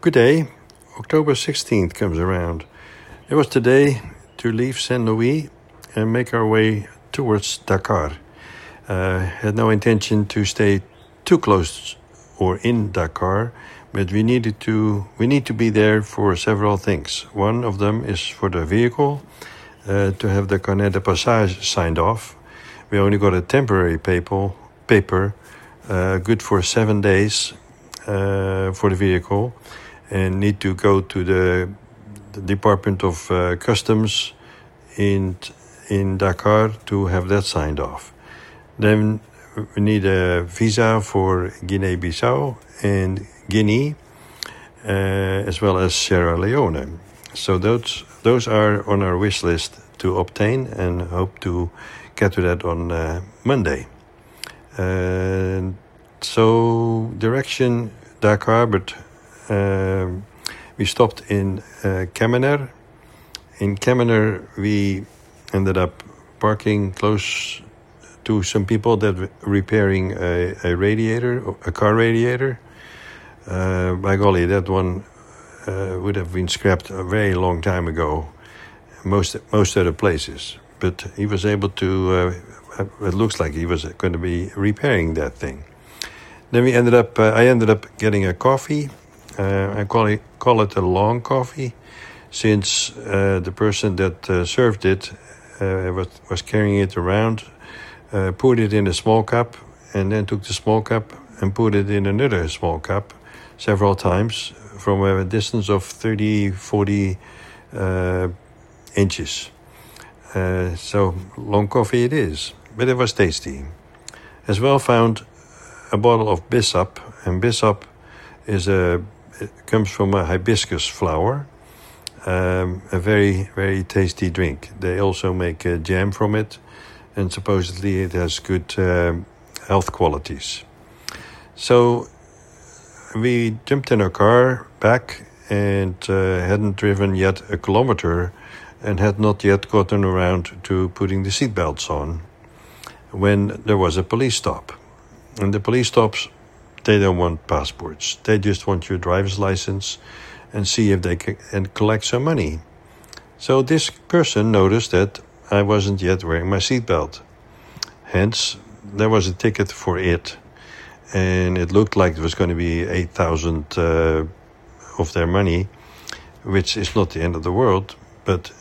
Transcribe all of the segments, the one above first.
Good day. October 16th comes around. It was the day to leave Saint Louis and make our way towards Dakar. Had no intention to stay too close or in Dakar, but we need to be there for several things. One of them is for the vehicle, to have the Carnet de Passage signed off. We only got a temporary paper, good for 7 days for the vehicle, and need to go to the Department of Customs in Dakar to have that signed off. Then we need a visa for Guinea-Bissau and Guinea, as well as Sierra Leone. So those are on our wish list to obtain, and hope to get to that on Monday. So direction Dakar, but we stopped in Kemener. In Kemener, we ended up parking close to some people that were repairing a radiator, a car radiator. By golly, that one would have been scrapped a very long time ago, most other places. But he was able to, it looks like he was going to be repairing that thing. Then I ended up getting a coffee. I call it a long coffee, since the person that served it was carrying it around, poured it in a small cup, and then took the small cup and put it in another small cup several times from a distance of 30-40 inches. So long coffee it is, but it was tasty. As well, found a bottle of Bissap, and Bissap it comes from a hibiscus flower, a very, very tasty drink. They also make jam from it, and supposedly it has good health qualities. So we jumped in our car back, and hadn't driven yet a kilometer, and had not yet gotten around to putting the seatbelts on, when there was a police stop. And the police stops, they don't want passports. They just want your driver's license and see if they can collect some money. So this person noticed that I wasn't yet wearing my seatbelt. Hence, there was a ticket for it. And it looked like it was going to be 8,000 of their money, which is not the end of the world, but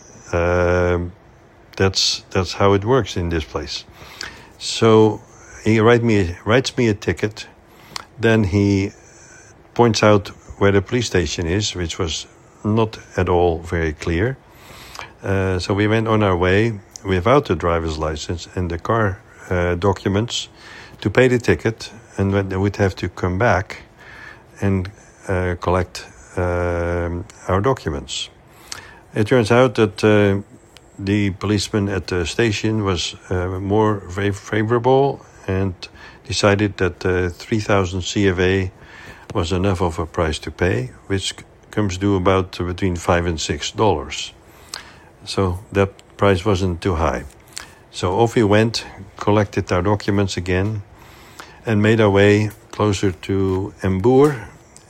that's how it works in this place. So he writes me a ticket. Then he points out where the police station is, which was not at all very clear. So we went on our way without the driver's license and the car documents to pay the ticket, and then we'd have to come back and collect our documents. It turns out that the policeman at the station was more favorable, and decided that 3,000 CFA was enough of a price to pay, which comes to about between $5 and $6. So that price wasn't too high. So off we went, collected our documents again, and made our way closer to Mbour,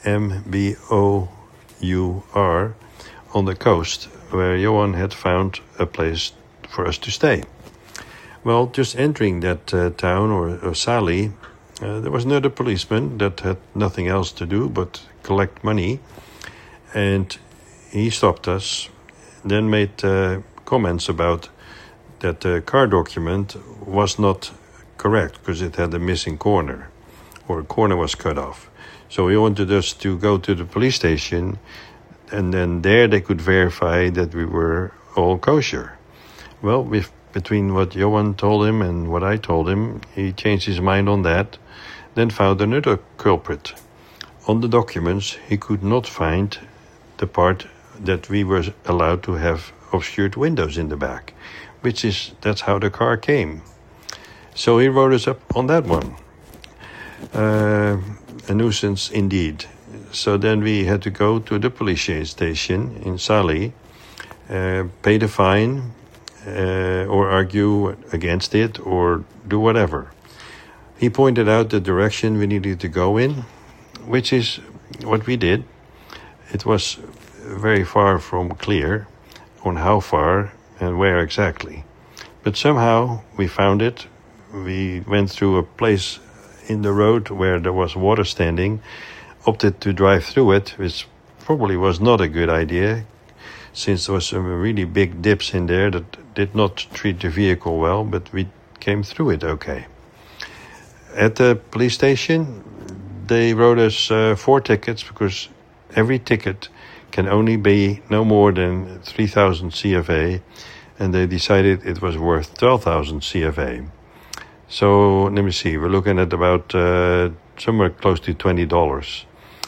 M-B-O-U-R, on the coast, where Johan had found a place for us to stay. Well, just entering that town, or Sali, there was another policeman that had nothing else to do but collect money, and he stopped us, then made comments about that the car document was not correct because it had a missing corner, or a corner was cut off. So he wanted us to go to the police station, and then there they could verify that we were all kosher. Well, between what Johan told him and what I told him, he changed his mind on that, then found another culprit. On the documents, he could not find the part that we were allowed to have obscured windows in the back, that's how the car came. So he wrote us up on that one. A nuisance indeed. So then we had to go to the police station in Sali, pay the fine, or argue against it, or do whatever. He pointed out the direction we needed to go in, which is what we did. it was very far from clear on how far and where exactly. But somehow we found it. We went through a place in the road where there was water standing, opted to drive through it, which probably was not a good idea, since there was some really big dips in there that did not treat the vehicle well, but we came through it okay. At the police station, they wrote us 4 tickets, because every ticket can only be no more than 3,000 CFA, and they decided it was worth 12,000 CFA. So let me see, we're looking at about somewhere close to $20.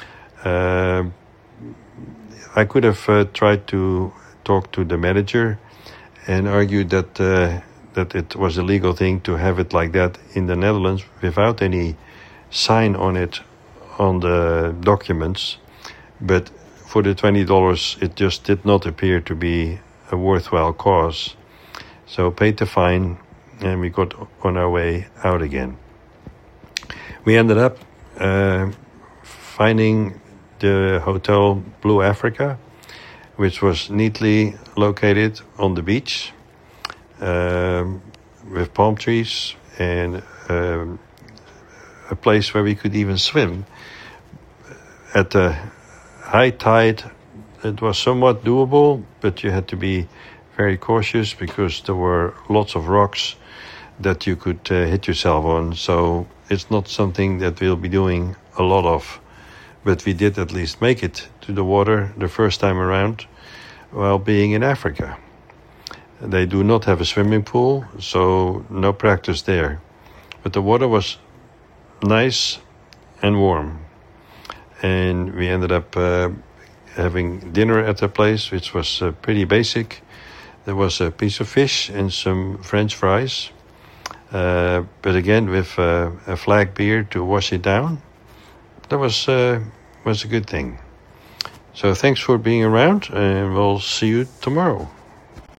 I could have tried to talk to the manager and argued that that it was a legal thing to have it like that in the Netherlands without any sign on it on the documents. But for the $20, it just did not appear to be a worthwhile cause. So paid the fine, and we got on our way out again. We ended up finding the Hotel Blue Africa, which was neatly located on the beach with palm trees and a place where we could even swim. At the high tide, it was somewhat doable, but you had to be very cautious because there were lots of rocks that you could hit yourself on. So it's not something that we'll be doing a lot of. But we did at least make it to the water the first time around while being in Africa. They do not have a swimming pool, so no practice there. But the water was nice and warm. And we ended up having dinner at the place, which was pretty basic. There was a piece of fish and some French fries. But again, with a flag beer to wash it down. That was a good thing. So thanks for being around, and we'll see you tomorrow.